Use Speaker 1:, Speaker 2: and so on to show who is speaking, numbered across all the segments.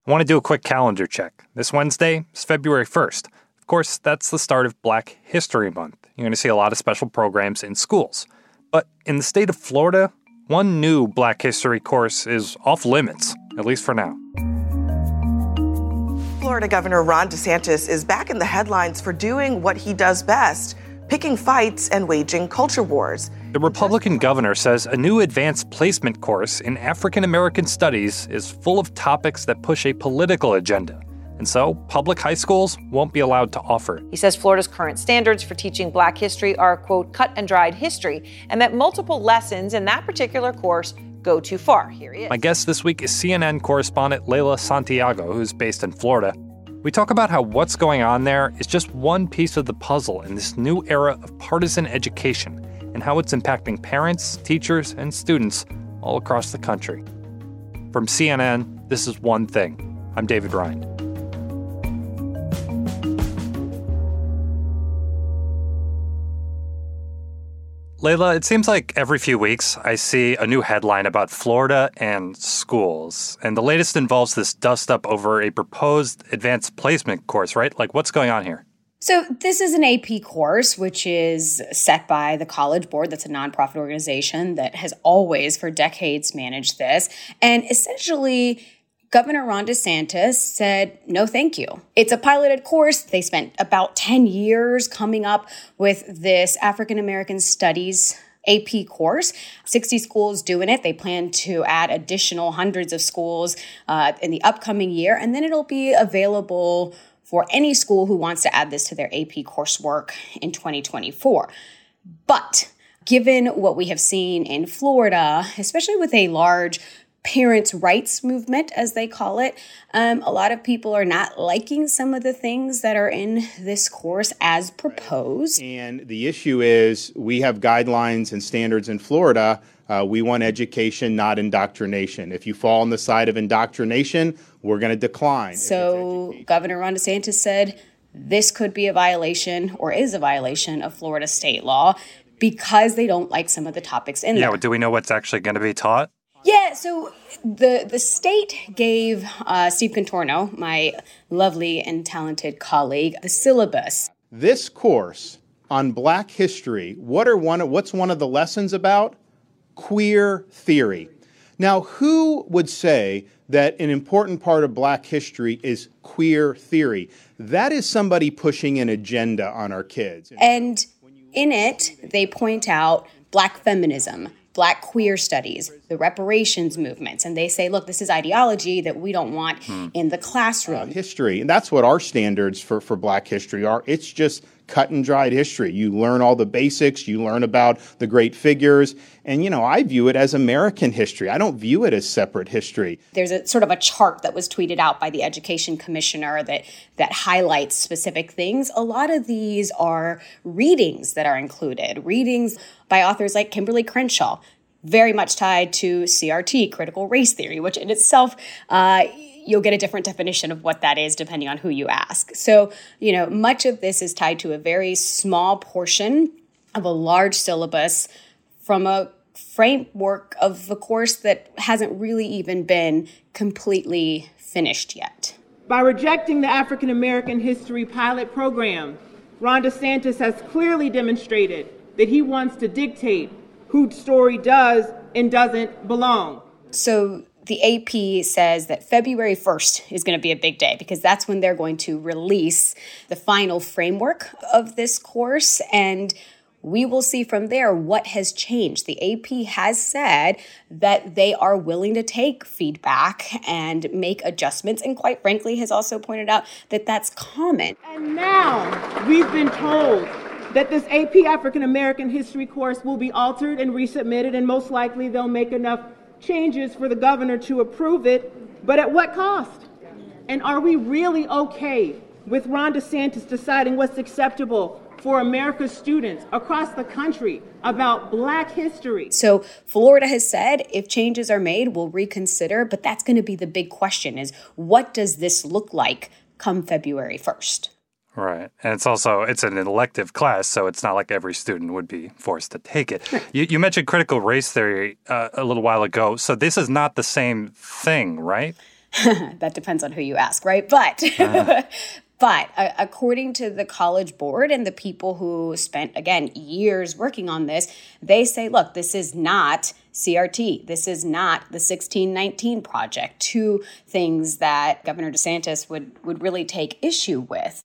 Speaker 1: I want to do a quick calendar check. This Wednesday is February 1st. Of course, that's the start of Black History Month. You're going to see a lot of special programs in schools. But in the state of Florida, one new Black History course is off limits, at least for now.
Speaker 2: Florida Governor Ron DeSantis is back in the headlines for doing what he does best, picking fights and waging culture wars.
Speaker 1: The Republican governor says a new advanced placement course in African American studies is full of topics that push a political agenda. And so, public high schools won't be allowed to offer it.
Speaker 3: He says Florida's current standards for teaching Black history are, quote, cut and dried history, and that multiple lessons in that particular course go too far. Here he is.
Speaker 1: My guest this week is CNN correspondent Leila Santiago, who's based in Florida. We talk about how what's going on there is just one piece of the puzzle in this new era of partisan education and how it's impacting parents, teachers, and students all across the country. From CNN, this is One Thing. I'm David Rind. Leila, it seems like every few weeks I see a new headline about Florida and schools. And the latest involves this dust-up over a proposed advanced placement course, right? Like, what's going on here?
Speaker 4: So this is an AP course, which is set by the College Board. That's a nonprofit organization that has always, for decades, managed this. And essentially, Governor Ron DeSantis said, no, thank you. It's a piloted course. They spent about 10 years coming up with this African American Studies AP course. 60 schools doing it. They plan to add additional hundreds of schools in the upcoming year. And then it'll be available for any school who wants to add this to their AP coursework in 2024. But given what we have seen in Florida, especially with a large parents' rights movement, as they call it, a lot of people are not liking some of the things that are in this course as proposed.
Speaker 5: And the issue is we have guidelines and standards in Florida. We want education, not indoctrination. If you fall on the side of indoctrination, we're going to decline.
Speaker 4: So Governor Ron DeSantis said this could be a violation or is a violation of Florida state law because they don't like some of the topics in there.
Speaker 1: Yeah, do we know what's actually going to be taught?
Speaker 4: Yeah, so the state gave Steve Contorno, my lovely and talented colleague, the syllabus.
Speaker 5: This course on Black history, what's one of the lessons about? Queer theory. Now, who would say that an important part of Black history is queer theory? That is somebody pushing an agenda on our kids.
Speaker 4: And in it, they point out Black feminism, Black queer studies, the reparations movements. And they say, look, this is ideology that we don't want in the classroom.
Speaker 5: History, and that's what our standards for Black history are. It's just cut and dried history. You learn all the basics. You learn about the great figures. And, I view it as American history. I don't view it as separate history.
Speaker 4: There's a sort of a chart that was tweeted out by the education commissioner that highlights specific things. A lot of these are readings that are included, readings by authors like Kimberly Crenshaw, very much tied to CRT, critical race theory, which in itself, you'll get a different definition of what that is depending on who you ask. So, much of this is tied to a very small portion of a large syllabus from a framework of the course that hasn't really even been completely finished yet.
Speaker 6: By rejecting the African American History Pilot Program, Ron DeSantis has clearly demonstrated that he wants to dictate whose story does and doesn't belong.
Speaker 4: So the AP says that February 1st is going to be a big day because that's when they're going to release the final framework of this course. And we will see from there what has changed. The AP has said that they are willing to take feedback and make adjustments, and quite frankly has also pointed out that that's common.
Speaker 6: And now we've been told that this AP African American History course will be altered and resubmitted, and most likely they'll make enough changes for the governor to approve it, but at what cost? And are we really okay with Ron DeSantis deciding what's acceptable for America's students across the country about Black history?
Speaker 4: So Florida has said if changes are made, we'll reconsider, but that's going to be the big question is what does this look like come February 1st?
Speaker 1: Right. And it's an elective class, so it's not like every student would be forced to take it. You mentioned critical race theory a little while ago, so this is not the same thing, right?
Speaker 4: That depends on who you ask, right? But but according to the College Board and the people who spent, again, years working on this, they say, look, this is not CRT. This is not the 1619 Project, two things that Governor DeSantis would really take issue with.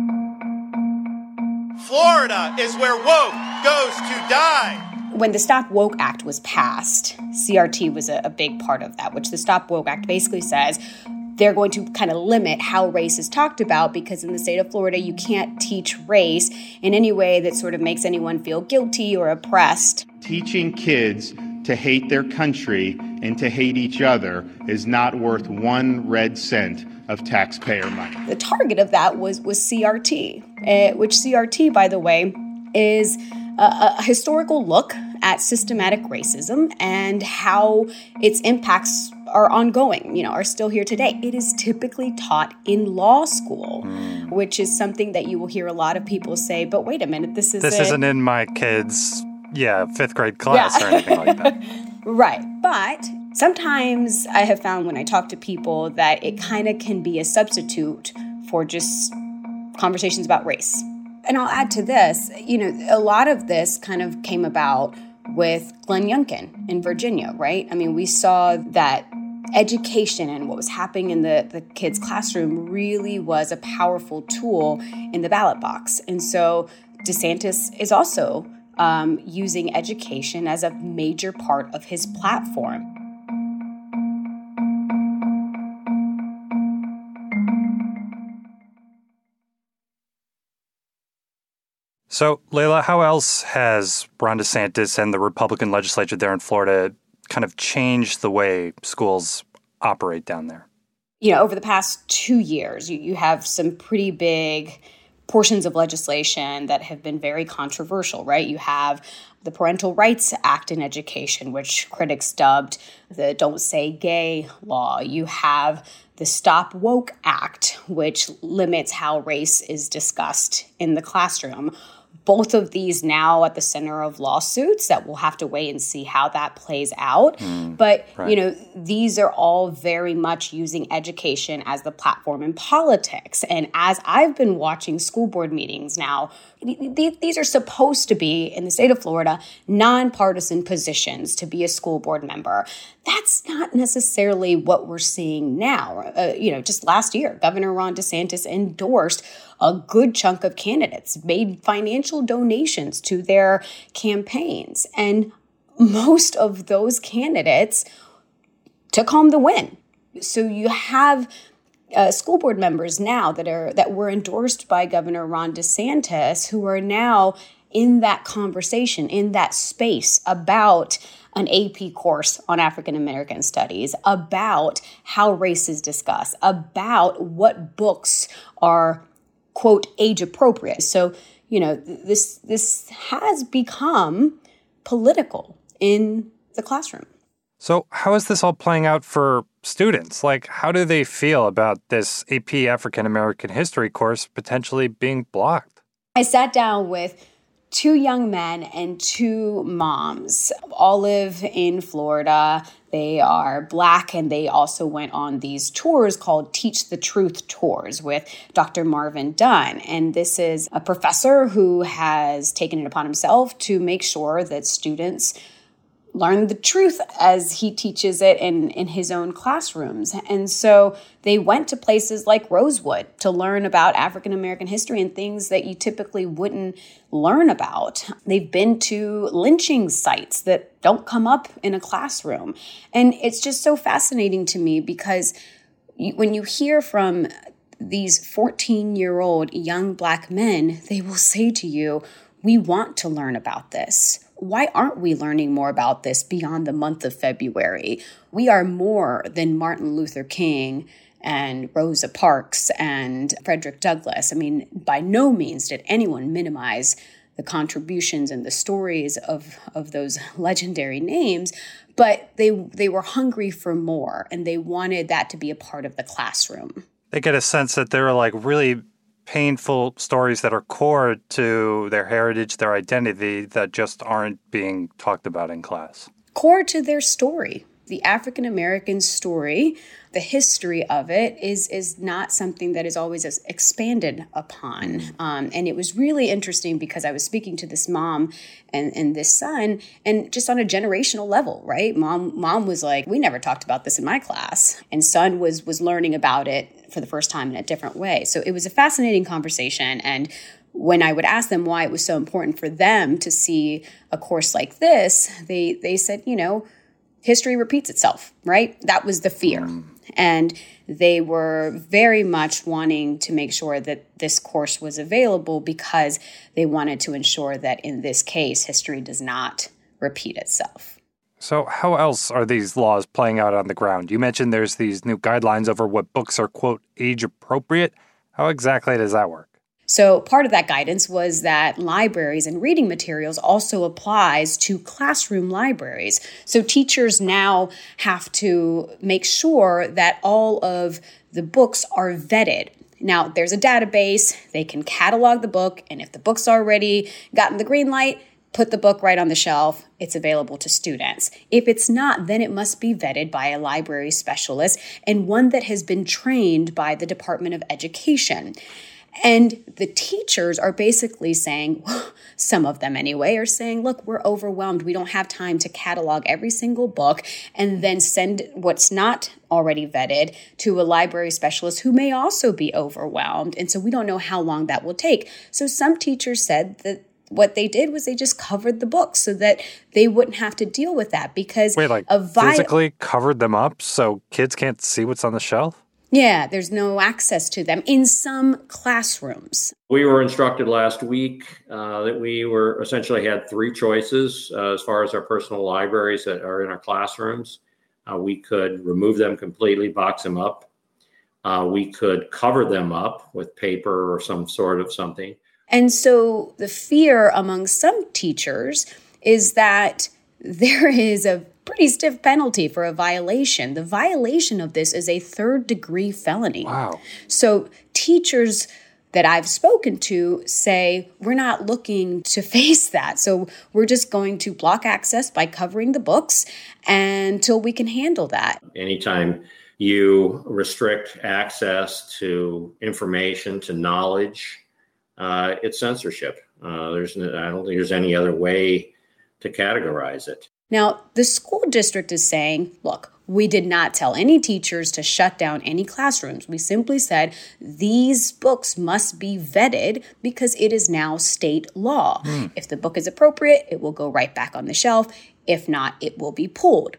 Speaker 5: Florida is where woke goes to die.
Speaker 4: When the Stop Woke Act was passed, CRT was a big part of that, which the Stop Woke Act basically says they're going to kind of limit how race is talked about, because in the state of Florida, you can't teach race in any way that sort of makes anyone feel guilty or oppressed.
Speaker 5: Teaching kids to hate their country and to hate each other is not worth 1 red cent of taxpayer money.
Speaker 4: The target of that was CRT, which CRT, by the way, is a historical look at systematic racism and how its impacts are ongoing, are still here today. It is typically taught in law school, which is something that you will hear a lot of people say, but wait a minute, this
Speaker 1: isn't in my kids' 5th grade class or anything like that.
Speaker 4: Right. But sometimes I have found when I talk to people that it kind of can be a substitute for just conversations about race. And I'll add to this, a lot of this kind of came about with Glenn Youngkin in Virginia, right? I mean, we saw that education and what was happening in the kids' classroom really was a powerful tool in the ballot box. And so DeSantis is also using education as a major part of his platform.
Speaker 1: So, Layla, how else has Ron DeSantis and the Republican legislature there in Florida kind of changed the way schools operate down there?
Speaker 4: Over the past 2 years, you have some pretty big portions of legislation that have been very controversial, right? You have the Parental Rights Act in education, which critics dubbed the Don't Say Gay law. You have the Stop Woke Act, which limits how race is discussed in the classroom. Both of these now at the center of lawsuits that we'll have to wait and see how that plays out. But,
Speaker 1: right.
Speaker 4: These are all very much using education as the platform in politics. And as I've been watching school board meetings now, these are supposed to be, in the state of Florida, nonpartisan positions to be a school board member. That's not necessarily what we're seeing now. Just last year, Governor Ron DeSantis endorsed a good chunk of candidates, made financial donations to their campaigns. And most of those candidates took home the win. So you have school board members now that were endorsed by Governor Ron DeSantis who are now in that conversation, in that space about an AP course on African American studies, about how race is discussed, about what books are, quote, age appropriate. So, this has become political in the classroom.
Speaker 1: So how is this all playing out for students? Like, how do they feel about this AP African American history course potentially being blocked?
Speaker 4: I sat down with 2 young men and 2 moms. All live in Florida. They are Black, and they also went on these tours called Teach the Truth tours with Dr. Marvin Dunn. And this is a professor who has taken it upon himself to make sure that students learn the truth as he teaches it in his own classrooms. And so they went to places like Rosewood to learn about African American history and things that you typically wouldn't learn about. They've been to lynching sites that don't come up in a classroom. And it's just so fascinating to me because when you hear from these 14-year-old young Black men, they will say to you, we want to learn about this. Why aren't we learning more about this beyond the month of February? We are more than Martin Luther King and Rosa Parks and Frederick Douglass. I mean, by no means did anyone minimize the contributions and the stories of those legendary names, but they were hungry for more, and they wanted that to be a part of the classroom.
Speaker 1: They get a sense that there are like really painful stories that are core to their heritage, their identity, that just aren't being talked about in class.
Speaker 4: Core to their story. The African American story, the history of it is not something that is always as expanded upon. And it was really interesting because I was speaking to this mom and this son, and just on a generational level, right? Mom was like, we never talked about this in my class. And son was learning about it for the first time in a different way. So it was a fascinating conversation. And when I would ask them why it was so important for them to see a course like this, they said, history repeats itself, right? That was the fear. And they were very much wanting to make sure that this course was available because they wanted to ensure that in this case, history does not repeat itself.
Speaker 1: So how else are these laws playing out on the ground? You mentioned there's these new guidelines over what books are, quote, age appropriate. How exactly does that work?
Speaker 4: So part of that guidance was that libraries and reading materials also applies to classroom libraries. So teachers now have to make sure that all of the books are vetted. Now, there's a database. They can catalog the book, and if the book's already gotten the green light, put the book right on the shelf. It's available to students. If it's not, then it must be vetted by a library specialist and one that has been trained by the Department of Education. And the teachers are basically saying, some of them anyway, are saying, look, we're overwhelmed. We don't have time to catalog every single book and then send what's not already vetted to a library specialist who may also be overwhelmed. And so we don't know how long that will take. So some teachers said that what they did was they just covered the books so that they wouldn't have to deal with that because
Speaker 1: physically covered them up so kids can't see what's on the shelf?
Speaker 4: Yeah, there's no access to them in some classrooms.
Speaker 7: We were instructed last week that we were essentially had three choices as far as our personal libraries that are in our classrooms. We could remove them completely, box them up. We could cover them up with paper or some sort of something.
Speaker 4: And so the fear among some teachers is that there is a pretty stiff penalty for a violation. The violation of this is a third-degree felony.
Speaker 1: Wow.
Speaker 4: So teachers that I've spoken to say, we're not looking to face that. So we're just going to block access by covering the books until we can handle that.
Speaker 7: Anytime you restrict access to information, to knowledge, it's censorship. I don't think there's any other way to categorize it.
Speaker 4: Now, the school district is saying, look, we did not tell any teachers to shut down any classrooms. We simply said these books must be vetted because it is now state law. If the book is appropriate, it will go right back on the shelf. If not, it will be pulled.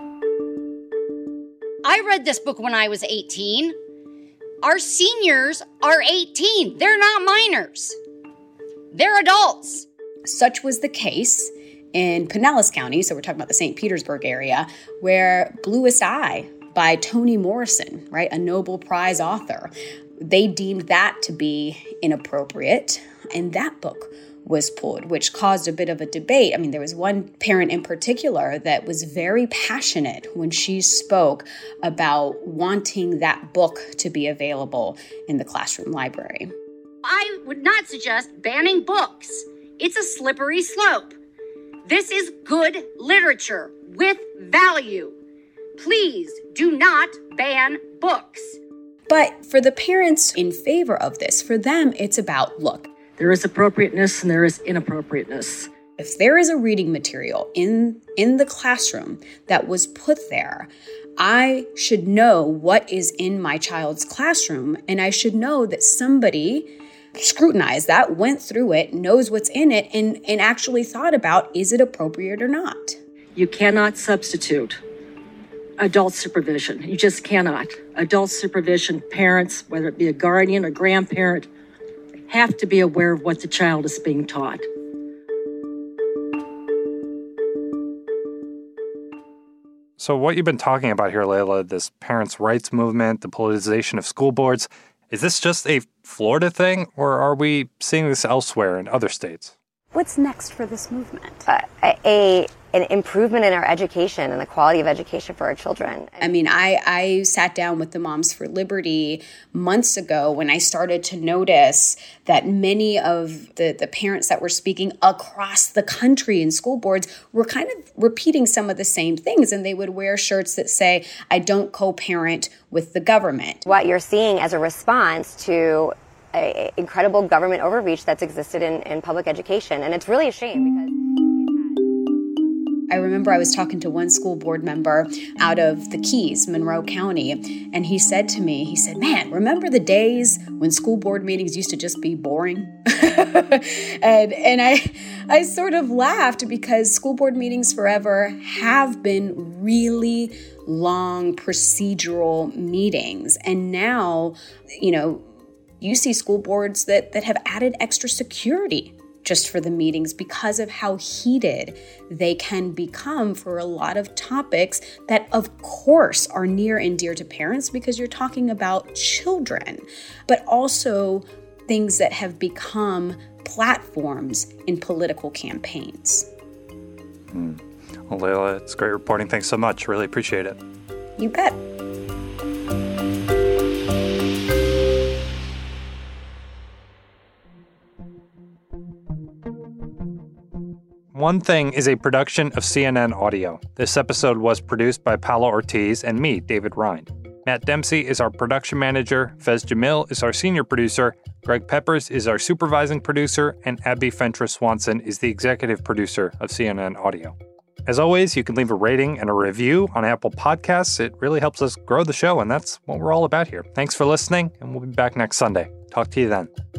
Speaker 8: I read this book when I was 18. Our seniors are 18. They're not minors. They're adults.
Speaker 4: Such was the case in Pinellas County, so we're talking about the St. Petersburg area, where Bluest Eye by Toni Morrison, right, a Nobel Prize author, they deemed that to be inappropriate, and that book was pulled, which caused a bit of a debate. I mean, there was one parent in particular that was very passionate when she spoke about wanting that book to be available in the classroom library.
Speaker 8: I would not suggest banning books. It's a slippery slope. This is good literature with value. Please do not ban books.
Speaker 4: But for the parents in favor of this, for them, it's about, look,
Speaker 9: there is appropriateness and there is inappropriateness.
Speaker 4: If there is a reading material in the classroom that was put there, I should know what is in my child's classroom, and I should know that somebody scrutinized that, went through it, knows what's in it, and actually thought about, is it appropriate or not?
Speaker 9: You cannot substitute adult supervision. You just cannot. Adult supervision, parents, whether it be a guardian or grandparent, have to be aware of what the child is being taught.
Speaker 1: So what you've been talking about here, Layla, this parents' rights movement, the politicization of school boards, is this just a Florida thing, or are we seeing this elsewhere in other states?
Speaker 10: What's next for this movement? an improvement in our education and the quality of education for our children.
Speaker 4: I mean, I sat down with the Moms for Liberty months ago when I started to notice that many of the parents that were speaking across the country in school boards were kind of repeating some of the same things. And they would wear shirts that say, I don't co-parent with the government.
Speaker 10: What you're seeing as a response to incredible government overreach that's existed in public education. And it's really a shame because
Speaker 4: I remember I was talking to one school board member out of the Keys, Monroe County, and he said to me, he said, man, remember the days when school board meetings used to just be boring? and I sort of laughed because school board meetings forever have been really long procedural meetings. And now, you see school boards that have added extra security just for the meetings because of how heated they can become for a lot of topics that, of course, are near and dear to parents because you're talking about children, but also things that have become platforms in political campaigns.
Speaker 1: Well, Layla, it's great reporting. Thanks so much. Really appreciate it.
Speaker 4: You bet.
Speaker 1: One Thing is a production of CNN Audio. This episode was produced by Paolo Ortiz and me, David Rind. Matt Dempsey is our production manager, Fez Jamil is our senior producer, Greg Peppers is our supervising producer, and Abby Fentress-Swanson is the executive producer of CNN Audio. As always, you can leave a rating and a review on Apple Podcasts. It really helps us grow the show, and that's what we're all about here. Thanks for listening, and we'll be back next Sunday. Talk to you then.